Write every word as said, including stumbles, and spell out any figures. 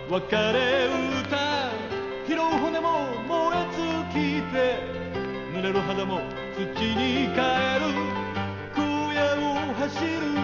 別れ歌拾う骨も燃え尽きて濡れる肌も土に帰る荒野を走る